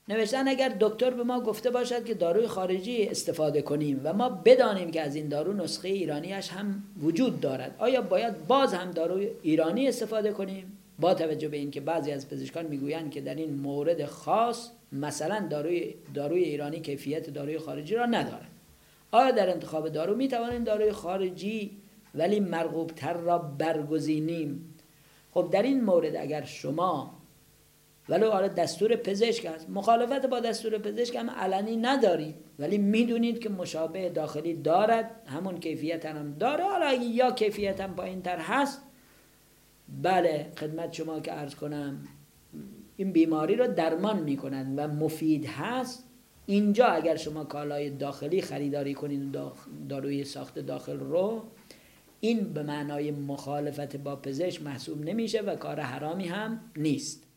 نوشتن اگر دکتر به ما گفته باشد که داروی خارجی استفاده کنیم و ما بدانیم که از این دارو نسخه ایرانیش هم وجود دارد، آیا باید باز هم داروی ایرانی استفاده کنیم؟ با توجه به اینکه بعضی از پزشکان میگویند که در این مورد خاص مثلا داروی ایرانی کیفیت داروی خارجی را ندارد، آیا در انتخاب دارو میتوانیم داروی خارجی ولی مرغوب تر را برگزینیم؟ خب در این مورد اگر شما ولو حالا دستور پزشک است، مخالفت با دستور پزشک هم علنی ندارید ولی میدونید که مشابه داخلی دارد، همون کیفیت هم داره، حالا یا کیفیت هم پایین تر هست، بله خدمت شما که عرض کنم این بیماری رو درمان میکنند و مفید هست، اینجا اگر شما کالای داخلی خریداری کنید داروی ساخت داخل رو، این به معنای مخالفت با پزشک محسوب نمیشه و کار حرامی هم نیست.